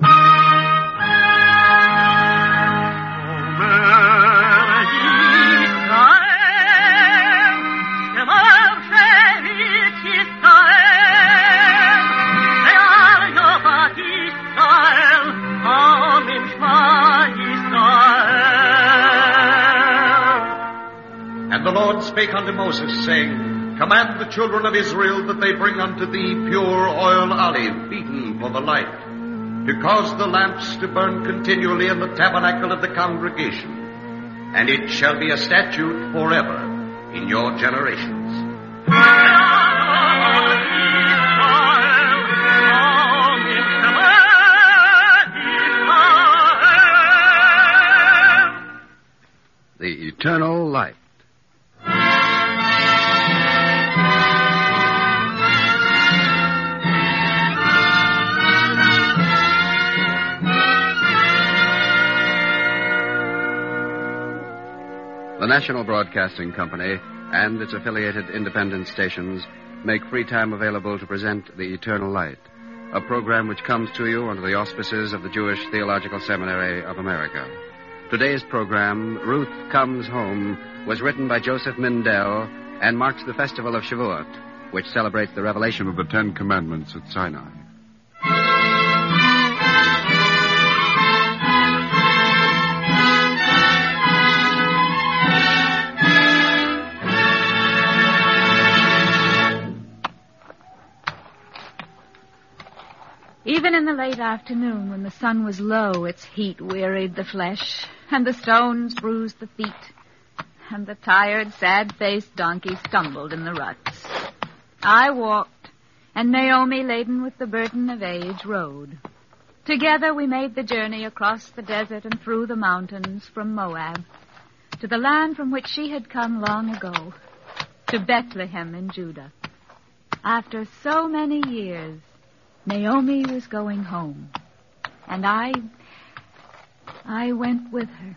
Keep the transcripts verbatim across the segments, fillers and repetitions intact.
Spake unto Moses, saying, Command the children of Israel that they bring unto thee pure oil olive, beaten for the light, to cause the lamps to burn continually in the tabernacle of the congregation. And it shall be a statute forever in your generations. The eternal light. The National Broadcasting Company and its affiliated independent stations make free time available to present The Eternal Light, a program which comes to you under the auspices of the Jewish Theological Seminary of America. Today's program, Ruth Comes Home, was written by Joseph Mindell and marks the festival of Shavuot, which celebrates the revelation of the Ten Commandments at Sinai. Even in the late afternoon, when the sun was low, its heat wearied the flesh, and the stones bruised the feet, and the tired, sad-faced donkey stumbled in the ruts. I walked, and Naomi, laden with the burden of age, rode. Together we made the journey across the desert and through the mountains from Moab to the land from which she had come long ago, to Bethlehem in Judah. After so many years, Naomi was going home, and I, I went with her.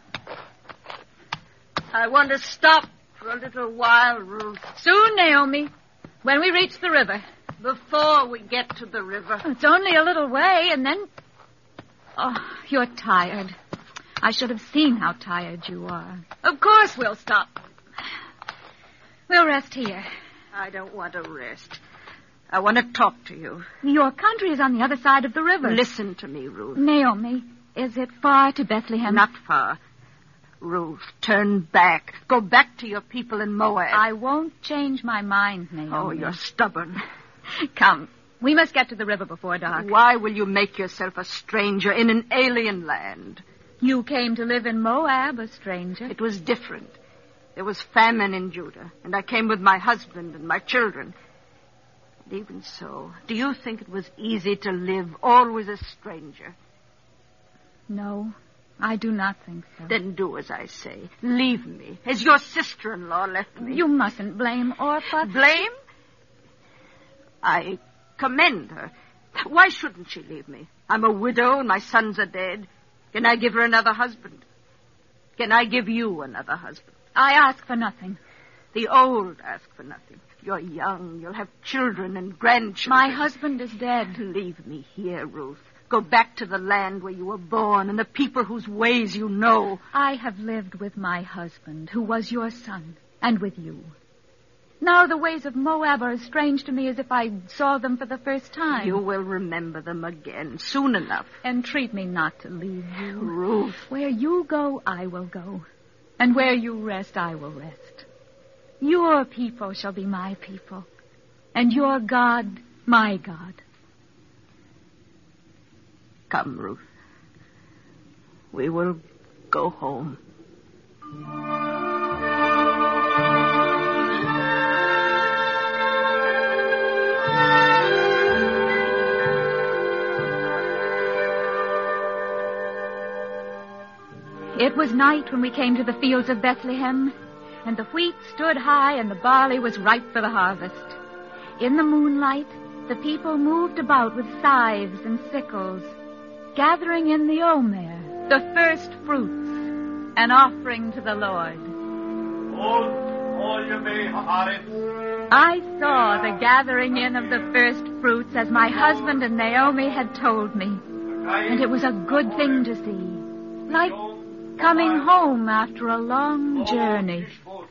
I want to stop for a little while, Ruth. Soon, Naomi, when we reach the river. Before we get to the river. It's only a little way, and then... Oh, you're tired. I should have seen how tired you are. Of course we'll stop. We'll rest here. I don't want to rest. I want to talk to you. Your country is on the other side of the river. Listen to me, Ruth. Naomi, is it far to Bethlehem? Not far. Ruth, turn back. Go back to your people in Moab. I won't change my mind, Naomi. Oh, you're stubborn. Come, we must get to the river before dark. Why will you make yourself a stranger in an alien land? You came to live in Moab, a stranger. It was different. There was famine in Judah, and I came with my husband and my children. And even so, do you think it was easy to live always a stranger? No, I do not think so. Then do as I say. Leave me, as your sister-in-law left me. You mustn't blame Orpah. Blame? I commend her. Why shouldn't she leave me? I'm a widow and my sons are dead. Can I give her another husband? Can I give you another husband? I ask for nothing. The old ask for nothing. You're young. You'll have children and grandchildren. My husband is dead. Leave me here, Ruth. Go back to the land where you were born and the people whose ways you know. I have lived with my husband, who was your son, and with you. Now the ways of Moab are as strange to me as if I saw them for the first time. You will remember them again, soon enough. Entreat me not to leave you. Ruth. Where you go, I will go. And where you rest, I will rest. Your people shall be my people, and your God, my God. Come, Ruth. We will go home. It was night when we came to the fields of Bethlehem, and the wheat stood high and the barley was ripe for the harvest. In the moonlight, the people moved about with scythes and sickles, gathering in the omer, the first fruits, an offering to the Lord. I saw the gathering in of the first fruits as my husband and Naomi had told me. And it was a good thing to see. Like coming home after a long journey.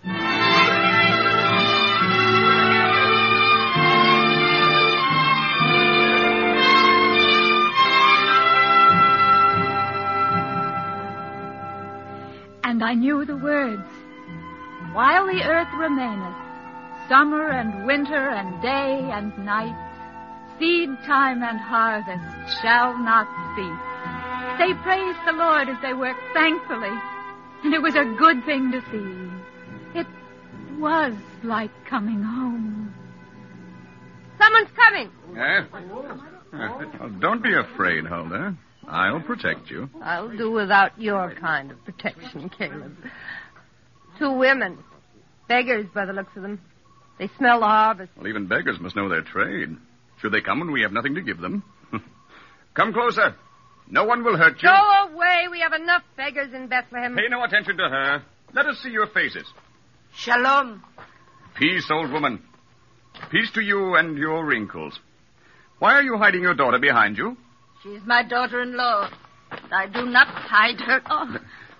And I knew the words. While the earth remaineth, summer and winter and day and night, seed time and harvest shall not cease. They praised the Lord as they worked thankfully, and it was a good thing to see. It was like coming home. Someone's coming. Yeah? Well, don't be afraid, Huldah. I'll protect you. I'll do without your kind of protection, Caleb. Two women. Beggars by the looks of them. They smell the harvest. Well, even beggars must know their trade. Should they come when we have nothing to give them? Come closer. No one will hurt you. Go away. We have enough beggars in Bethlehem. Pay no attention to her. Let us see your faces. Shalom. Peace, old woman. Peace to you and your wrinkles. Why are you hiding your daughter behind you? She is my daughter-in-law. I do not hide her. Oh.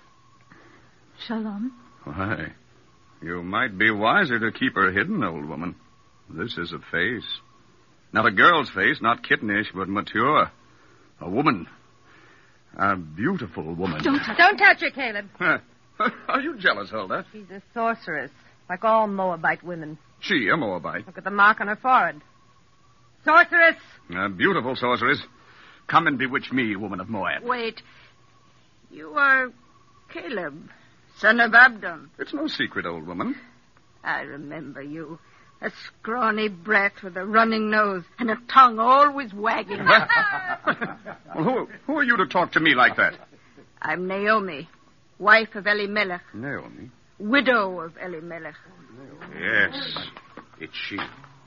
Shalom. Why, you might be wiser to keep her hidden, old woman. This is a face. Not a girl's face, not kittenish, but mature. A woman. A beautiful woman. Don't touch, Don't touch her, Caleb. Are you jealous, Huldah? She's a sorceress, like all Moabite women. She, a Moabite? Look at the mark on her forehead. Sorceress! A beautiful sorceress. Come and bewitch me, woman of Moab. Wait. You are Caleb, son of Abdon. It's no secret, old woman. I remember you. A scrawny brat with a running nose and a tongue always wagging. Well, who, who are you to talk to me like that? I'm Naomi, wife of Elimelech. Naomi? Widow of Elimelech. Yes, it's she.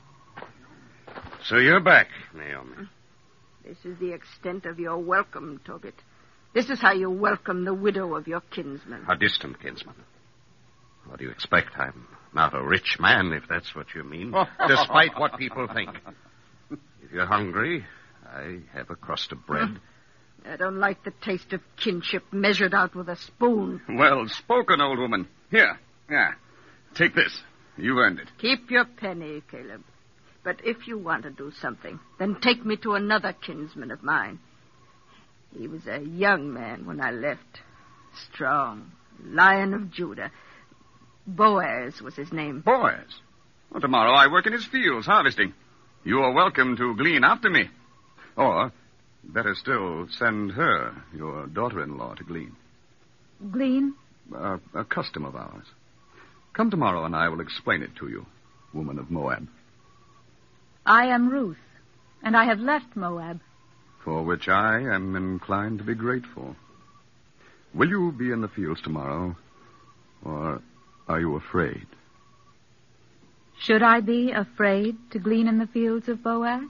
So you're back, Naomi. This is the extent of your welcome, Tobit. This is how you welcome the widow of your kinsman. A distant kinsman. What do you expect? I'm not a rich man, if that's what you mean, despite what people think. If you're hungry, I have a crust of bread. I don't like the taste of kinship measured out with a spoon. Well spoken, old woman. Here, yeah. Take this. You've earned it. Keep your penny, Caleb. But if you want to do something, then take me to another kinsman of mine. He was a young man when I left. Strong. Lion of Judah. Boaz was his name. Boaz? Well, tomorrow I work in his fields, harvesting. You are welcome to glean after me. Or, better still, send her, your daughter-in-law, to glean. Glean? Uh, a custom of ours. Come tomorrow and I will explain it to you, woman of Moab. I am Ruth, and I have left Moab. For which I am inclined to be grateful. Will you be in the fields tomorrow, or are you afraid? Should I be afraid to glean in the fields of Boaz?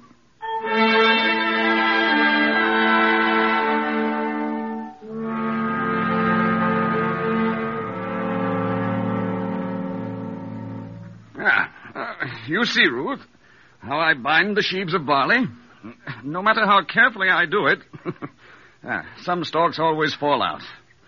Ah, uh, you see, Ruth, how I bind the sheaves of barley. No matter how carefully I do it, ah, some stalks always fall out.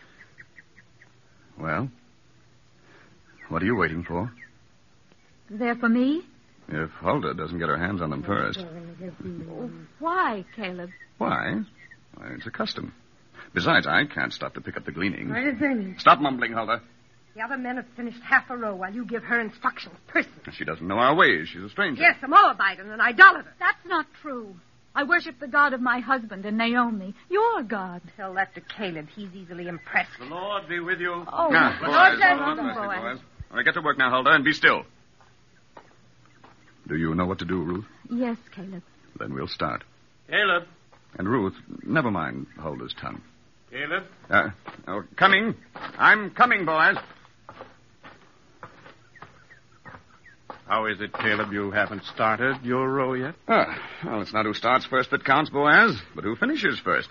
Well, what are you waiting for? They're for me? If Huldah doesn't get her hands on them first. Why, Caleb? Why? Why, it's a custom. Besides, I can't stop to pick up the gleaning. Stop mumbling, Huldah. The other men have finished half a row while you give her instructions personally. She doesn't know our ways. She's a stranger. Yes, a Moabite and an idolater. That's not true. I worship the God of my husband and Naomi, your God. Tell that to Caleb. He's easily impressed. The Lord be with you. Oh, Now, Lord, Boaz, bless hold on them, nicely, Boaz. Boaz. All right, get to work now, Huldah, and be still. Do you know what to do, Ruth? Yes, Caleb. Then we'll start. Caleb. And Ruth, never mind Huldah's tongue. Caleb. Uh, oh, coming. I'm coming, Boaz. How is it, Caleb, you haven't started your row yet? Ah, well, it's not who starts first that counts, Boaz, but who finishes first.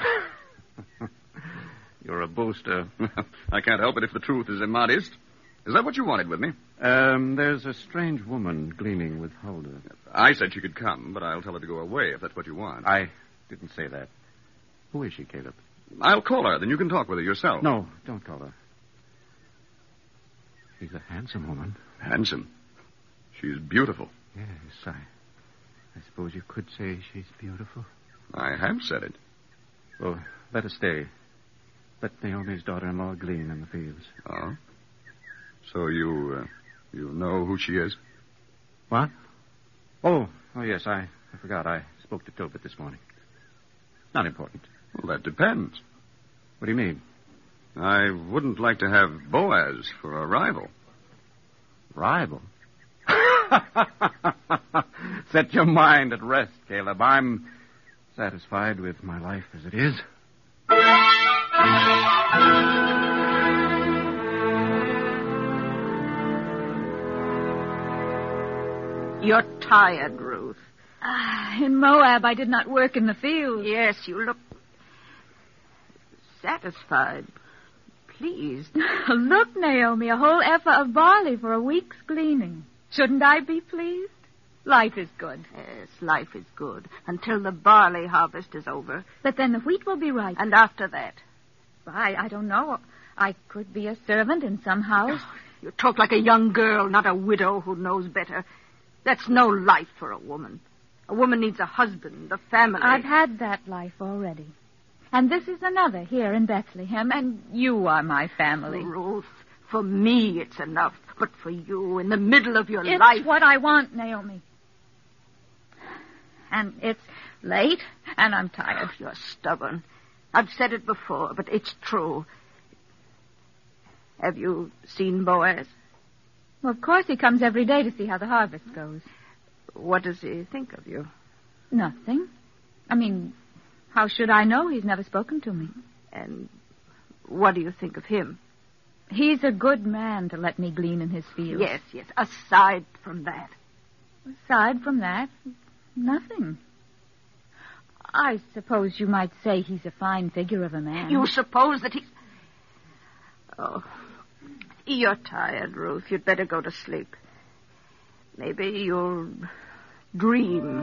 You're a booster. I can't help it if the truth is immodest. Is that what you wanted with me? Um, there's a strange woman gleaning with Huldah. I said she could come, but I'll tell her to go away if that's what you want. I didn't say that. Who is she, Caleb? I'll call her, then you can talk with her yourself. No, don't call her. She's a handsome woman. Handsome? She's beautiful. Yes, I... I suppose you could say she's beautiful. I have said it. Well, let her stay. Let Naomi's daughter-in-law glean in the fields. Oh? So you, uh, you know who she is? What? Oh, oh, yes, I, I forgot. I spoke to Tobit this morning. Not important. Well, that depends. What do you mean? I wouldn't like to have Boaz for a rival. Rival? Set your mind at rest, Caleb. I'm satisfied with my life as it is. You're tired, Ruth. Ah, in Moab, I did not work in the field. Yes, you look satisfied, pleased. Look, Naomi, a whole ephah of barley for a week's gleaning. Shouldn't I be pleased? Life is good. Yes, life is good until the barley harvest is over. But then the wheat will be ripe. And after that? I, I don't know. I could be a servant in some house. Oh, you talk like a young girl, not a widow who knows better. That's no life for a woman. A woman needs a husband, a family. I've had that life already. And this is another here in Bethlehem, and you are my family. Ruth, for me it's enough. But for you, in the middle of your it's life... It's what I want, Naomi. And it's late, and I'm tired. Oh, you're stubborn. I've said it before, but it's true. Have you seen Boaz? Well, of course he comes every day to see how the harvest goes. What does he think of you? Nothing. I mean, how should I know? He's never spoken to me. And what do you think of him? He's a good man to let me glean in his fields. Yes, yes. Aside from that. Aside from that, nothing. I suppose you might say he's a fine figure of a man. You suppose that he's... Oh, you're tired, Ruth. You'd better go to sleep. Maybe you'll dream.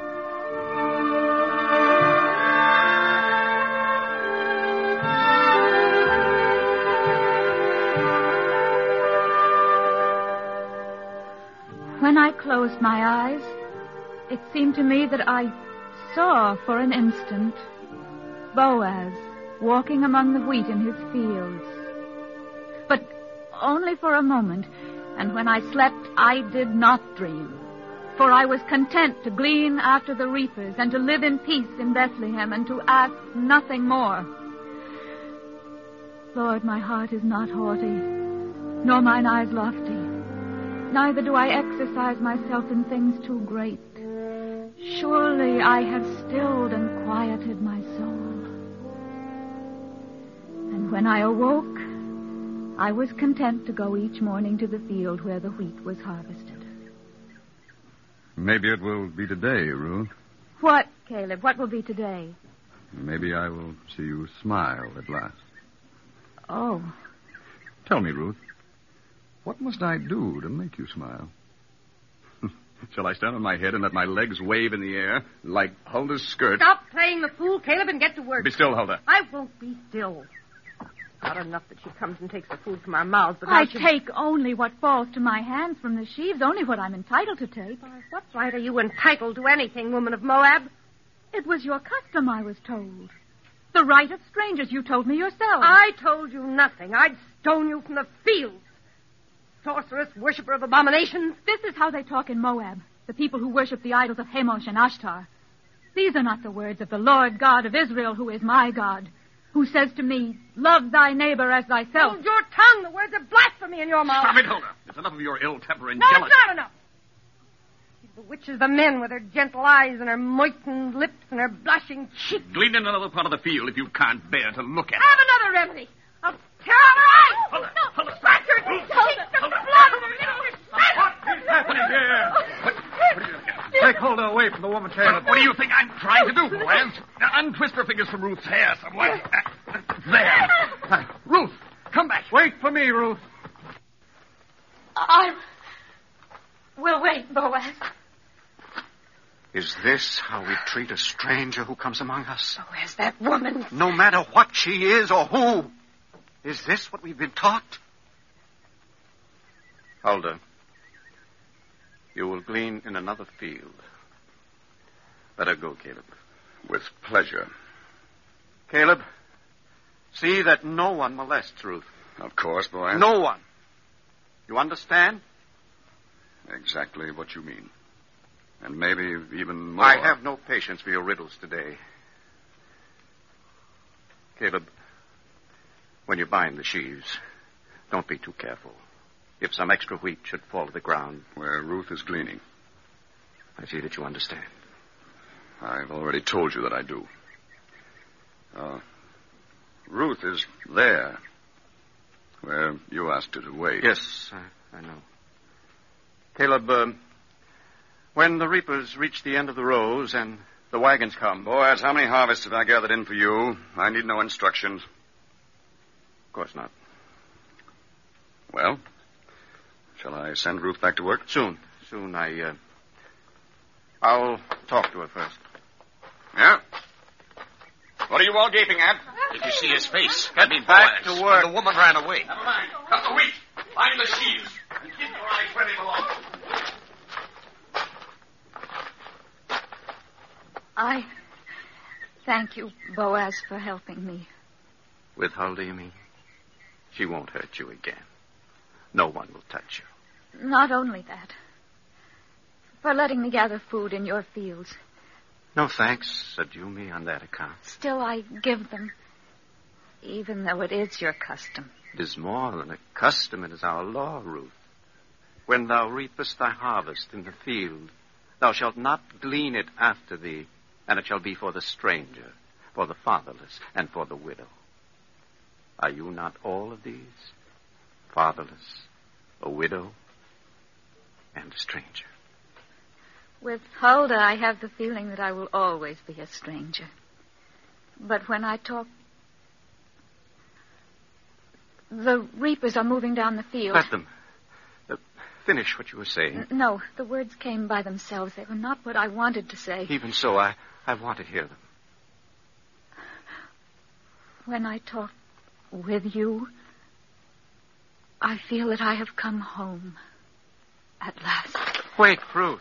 When I closed my eyes, it seemed to me that I saw for an instant Boaz walking among the wheat in his fields. But only for a moment, and when I slept, I did not dream. For I was content to glean after the reapers and to live in peace in Bethlehem and to ask nothing more. Lord, my heart is not haughty, nor mine eyes lofty. Neither do I exercise myself in things too great. Surely I have stilled and quieted my soul. And when I awoke, I was content to go each morning to the field where the wheat was harvested. Maybe it will be today, Ruth. What, Caleb? What will be today? Maybe I will see you smile at last. Oh. Tell me, Ruth, what must I do to make you smile? Shall I stand on my head and let my legs wave in the air like Huldah's skirt? Stop playing the fool, Caleb, and get to work. Be still, Huldah. I won't be still. Not enough that she comes and takes the food from our mouths, but I now she... take only what falls to my hands from the sheaves, only what I'm entitled to take. Uh, what right are you entitled to anything, woman of Moab? It was your custom, I was told. The right of strangers, you told me yourself. I told you nothing. I'd stone you from the fields. Sorceress, worshiper of abominations. This is how they talk in Moab, the people who worship the idols of Chemosh and Ashtar. These are not the words of the Lord God of Israel, who is my God, who says to me, love thy neighbor as thyself. Hold your tongue. The words of blasphemy in your mouth. Stop it, Huldah. It's enough of your ill temper and no, jealousy. No, it's not enough. She bewitches the men with her gentle eyes and her moistened lips and her blushing cheeks. Glean in another part of the field if you can't bear to look at Have it. another remedy. I'll tear out her eyes. Huldah, no, Huldah. Scratch her cheeks. The blood of her little What is happening here? What, what are you... Take Huldah away from the woman, Caleb. What do you think I'm trying to do, Boaz? Now, untwist her fingers from Ruth's hair somewhere. Uh, there. Uh, Ruth, come back. Wait for me, Ruth. I will wait, Boaz. Is this how we treat a stranger who comes among us? Oh, where's that woman? No matter what she is or who. Is this what we've been taught? Huldah, you will glean in another field. Better go, Caleb. With pleasure. Caleb, see that no one molests Ruth. Of course, boy. No one. You understand? Exactly what you mean. And maybe even more. I have no patience for your riddles today. Caleb, when you bind the sheaves, don't be too careful. If some extra wheat should fall to the ground. Where Ruth is gleaning. I see that you understand. I've already told you that I do. Uh, Ruth is there, where you asked her to wait. Yes, I, I know. Caleb, uh, when the reapers reach the end of the rows and the wagons come... Boaz, how many harvests have I gathered in for you? I need no instructions. Of course not. Well, shall I send Ruth back to work? Soon. Soon. I, uh... I'll talk to her first. Yeah? What are you all gaping at? Did you see his face? Get me back to work. The woman ran away. Never mind. Cut the wheat. Line the sheaves. And keep your eyes where they belong. I thank you, Boaz, for helping me. With Huldah, you mean? She won't hurt you again. No one will touch you. Not only that, for letting me gather food in your fields. No thanks, Sajumi, on that account. Still, I give them, even though it is your custom. It is more than a custom. It is our law, Ruth. When thou reapest thy harvest in the field, thou shalt not glean it after thee, and it shall be for the stranger, for the fatherless, and for the widow. Are you not all of these? Fatherless, a widow, and a stranger. With Huldah, I have the feeling that I will always be a stranger. But when I talk... The reapers are moving down the field. Let them. Uh, finish what you were saying. N- no, the words came by themselves. They were not what I wanted to say. Even so, I, I want to hear them. When I talk with you, I feel that I have come home at last. Wait, Ruth.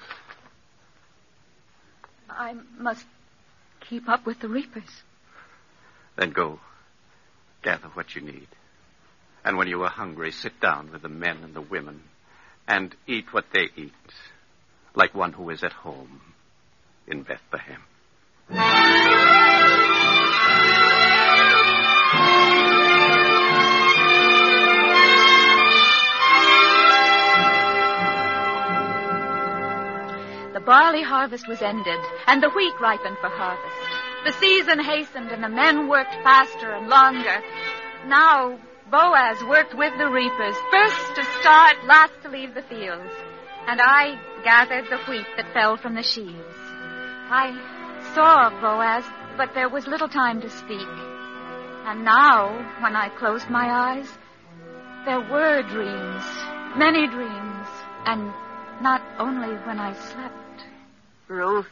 I must keep up with the reapers. Then go. Gather what you need. And when you are hungry, sit down with the men and the women and eat what they eat, like one who is at home in Bethlehem. The barley harvest was ended, and the wheat ripened for harvest. The season hastened, and the men worked faster and longer. Now, Boaz worked with the reapers, first to start, last to leave the fields. And I gathered the wheat that fell from the sheaves. I saw Boaz, but there was little time to speak. And now, when I closed my eyes, there were dreams, many dreams, and not only when I slept. Ruth.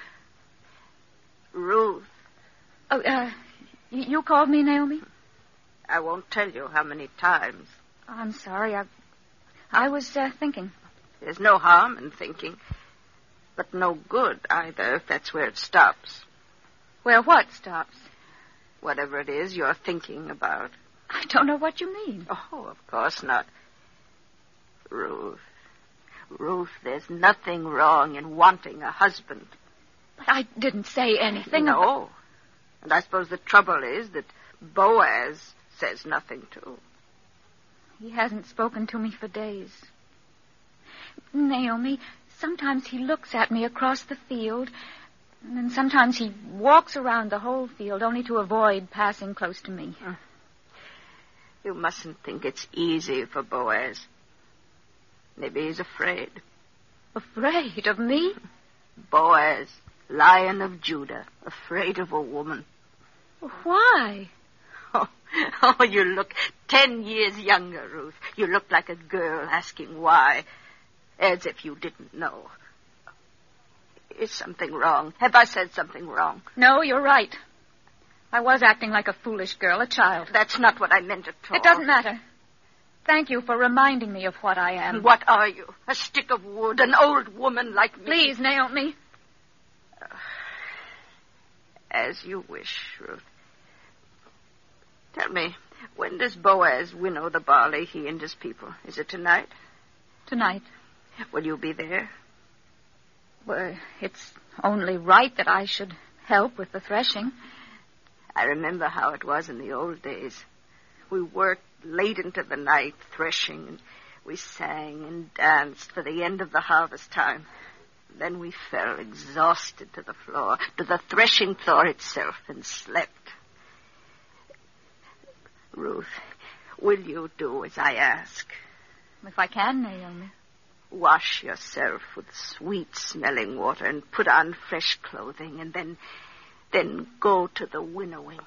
Ruth. Oh, uh, y- you called me, Naomi? I won't tell you how many times. I'm sorry. I, I was uh, thinking. There's no harm in thinking, but no good either if that's where it stops. Where what stops? Whatever it is you're thinking about. I don't know what you mean. Oh, of course not. Ruth. Ruth, there's nothing wrong in wanting a husband. But I didn't say anything. No. About... And I suppose the trouble is that Boaz says nothing, too. He hasn't spoken to me for days. Naomi, sometimes he looks at me across the field, and then sometimes he walks around the whole field only to avoid passing close to me. You mustn't think it's easy for Boaz. Maybe he's afraid. Afraid of me? Boaz, Lion of Judah, afraid of a woman. Why? Oh, oh, you look ten years younger, Ruth. You look like a girl asking why, as if you didn't know. Is something wrong? Have I said something wrong? No, you're right. I was acting like a foolish girl, a child. That's not what I meant at all. It doesn't matter. Thank you for reminding me of what I am. What are you? A stick of wood, an old woman like me? Please, Naomi. Uh, as you wish, Ruth. Tell me, when does Boaz winnow the barley, he and his people? Is it tonight? Tonight. Will you be there? Well, it's only right that I should help with the threshing. I remember how it was in the old days. We worked late into the night threshing, and we sang and danced for the end of the harvest time. Then we fell exhausted to the floor, to the threshing floor itself, and slept. Ruth, will you do as I ask? If I can, Naomi. Wash yourself with sweet-smelling water and put on fresh clothing, and then, then go to the winnowing.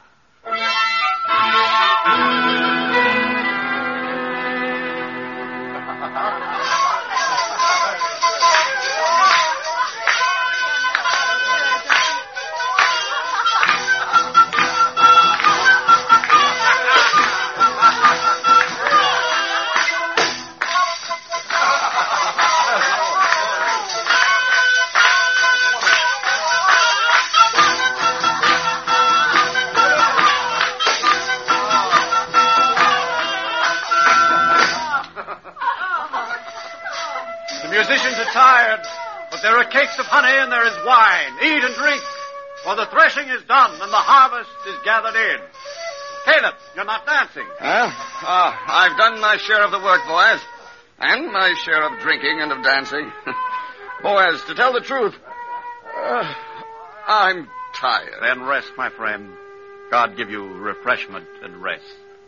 Musicians are tired, but there are cakes of honey and there is wine. Eat and drink, for the threshing is done and the harvest is gathered in. Caleb, you're not dancing. Well, uh, I've done my share of the work, Boaz, and my share of drinking and of dancing. Boaz, to tell the truth, uh, I'm tired. Then rest, my friend. God give you refreshment and rest.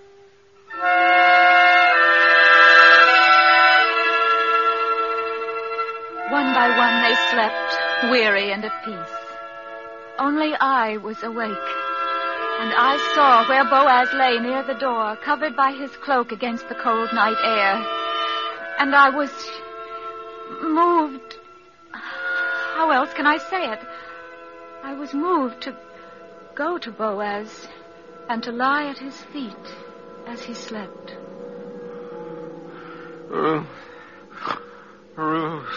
One by one they slept, weary and at peace. Only I was awake, and I saw where Boaz lay near the door, covered by his cloak against the cold night air. And I was moved. How else can I say it? I was moved to go to Boaz and to lie at his feet as he slept. Ruth. Ruth.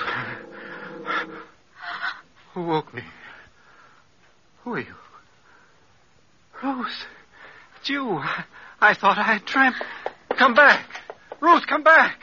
Who woke me? Who are you? Ruth. It's you. I, I thought I had dreamt. Come back. Ruth, come back.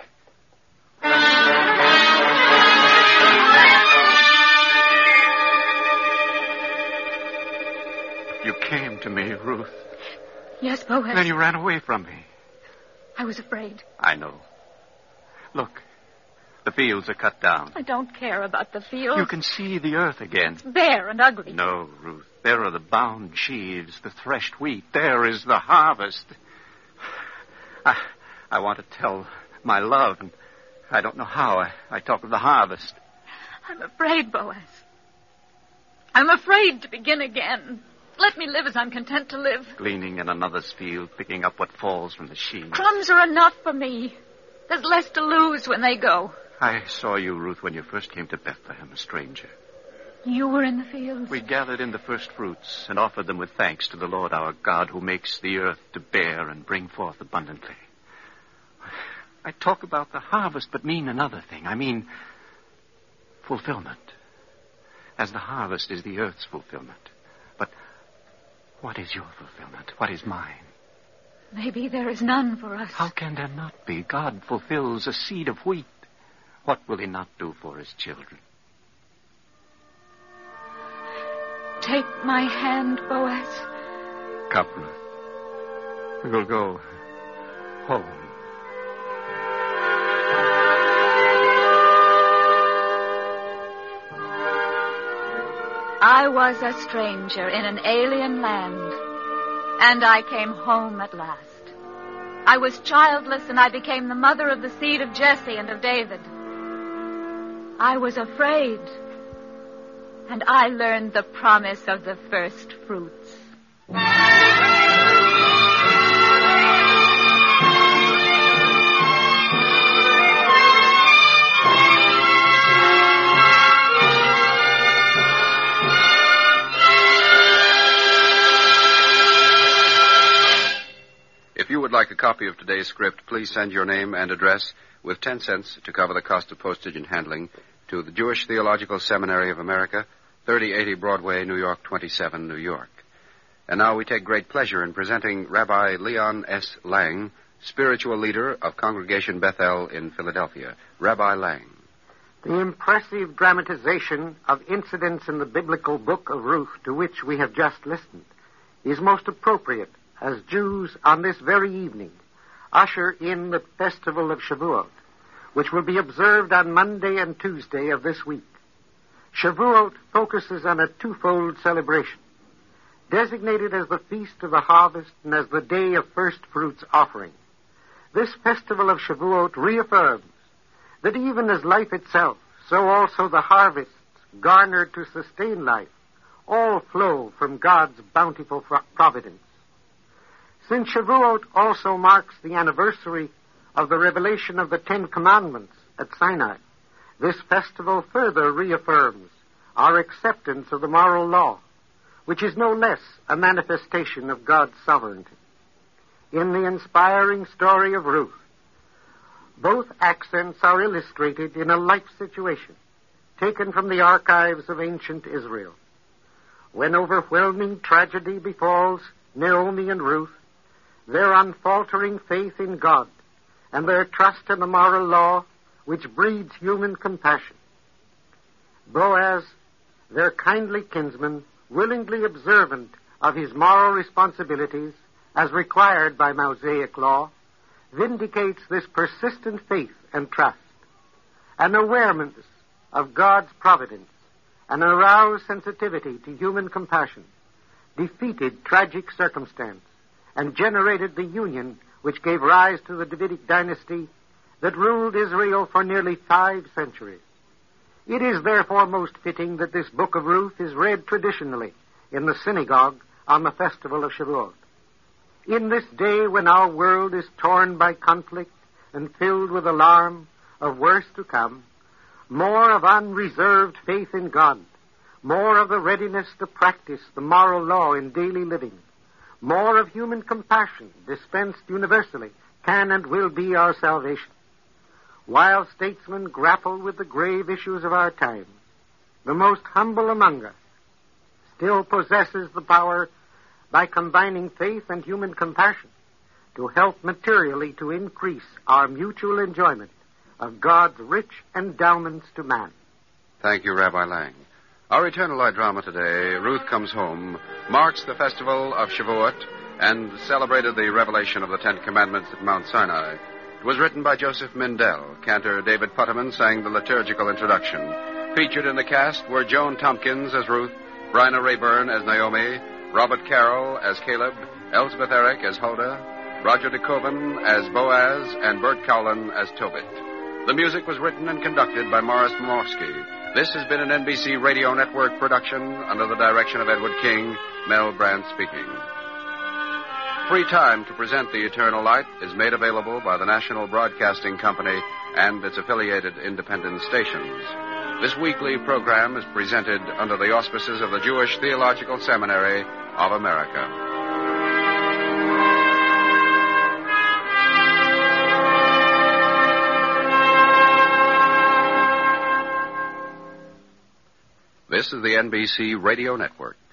You came to me, Ruth. Yes, Boaz. Then you ran away from me. I was afraid. I know. Look, the fields are cut down. I don't care about the fields. You can see the earth again. It's bare and ugly. No, Ruth. There are the bound sheaves, the threshed wheat. There is the harvest. I, I want to tell my love, and I don't know how. I, I talk of the harvest. I'm afraid, Boaz. I'm afraid to begin again. Let me live as I'm content to live. Gleaning in another's field, picking up what falls from the sheaves. Crumbs are enough for me. There's less to lose when they go. I saw you, Ruth, when you first came to Bethlehem, a stranger. You were in the fields? We gathered in the first fruits and offered them with thanks to the Lord our God, who makes the earth to bear and bring forth abundantly. I talk about the harvest, but mean another thing. I mean fulfillment. As the harvest is the earth's fulfillment. But what is your fulfillment? What is mine? Maybe there is none for us. How can there not be? God fulfills a seed of wheat. What will he not do for his children? Take my hand, Boaz. Come, Ruth. We will go home. I was a stranger in an alien land, and I came home at last. I was childless, and I became the mother of the seed of Jesse and of David. I was afraid, and I learned the promise of the first fruits. If you would like a copy of today's script, please send your name and address with ten cents to cover the cost of postage and handling to the Jewish Theological Seminary of America, thirty eighty Broadway, New York, twenty-seven, New York. And now we take great pleasure in presenting Rabbi Leon S. Lang, spiritual leader of Congregation Bethel in Philadelphia. Rabbi Lang. The impressive dramatization of incidents in the biblical book of Ruth to which we have just listened is most appropriate as Jews on this very evening usher in the festival of Shavuot, which will be observed on Monday and Tuesday of this week. Shavuot focuses on a twofold celebration. Designated as the Feast of the Harvest and as the Day of First Fruits offering, this festival of Shavuot reaffirms that even as life itself, so also the harvests garnered to sustain life all flow from God's bountiful providence. Since Shavuot also marks the anniversary of the revelation of the Ten Commandments at Sinai, this festival further reaffirms our acceptance of the moral law, which is no less a manifestation of God's sovereignty. In the inspiring story of Ruth, both accents are illustrated in a life situation taken from the archives of ancient Israel. When overwhelming tragedy befalls Naomi and Ruth, their unfaltering faith in God and their trust in the moral law which breeds human compassion. Boaz, their kindly kinsman, willingly observant of his moral responsibilities as required by Mosaic law, vindicates this persistent faith and trust. An awareness of God's providence, an aroused sensitivity to human compassion, defeated tragic circumstance, and generated the union which gave rise to the Davidic dynasty that ruled Israel for nearly five centuries. It is therefore most fitting that this book of Ruth is read traditionally in the synagogue on the festival of Shavuot. In this day when our world is torn by conflict and filled with alarm of worse to come, more of unreserved faith in God, more of the readiness to practice the moral law in daily living, more of human compassion dispensed universally can and will be our salvation. While statesmen grapple with the grave issues of our time, the most humble among us still possesses the power, by combining faith and human compassion, to help materially to increase our mutual enjoyment of God's rich endowments to man. Thank you, Rabbi Lang. Our Eternal Light drama today, Ruth Comes Home, marks the festival of Shavuot and celebrated the revelation of the Ten Commandments at Mount Sinai. It was written by Joseph Mindell. Cantor David Putterman sang the liturgical introduction. Featured in the cast were Joan Tompkins as Ruth, Bryna Rayburn as Naomi, Robert Carroll as Caleb, Elspeth Eric as Huldah, Roger DeKoven as Boaz, and Bert Cowlin as Tobit. The music was written and conducted by Morris Morsky. This has been an N B C Radio Network production under the direction of Edward King, Mel Brandt speaking. Free time to present the Eternal Light is made available by the National Broadcasting Company and its affiliated independent stations. This weekly program is presented under the auspices of the Jewish Theological Seminary of America. This is the N B C Radio Network.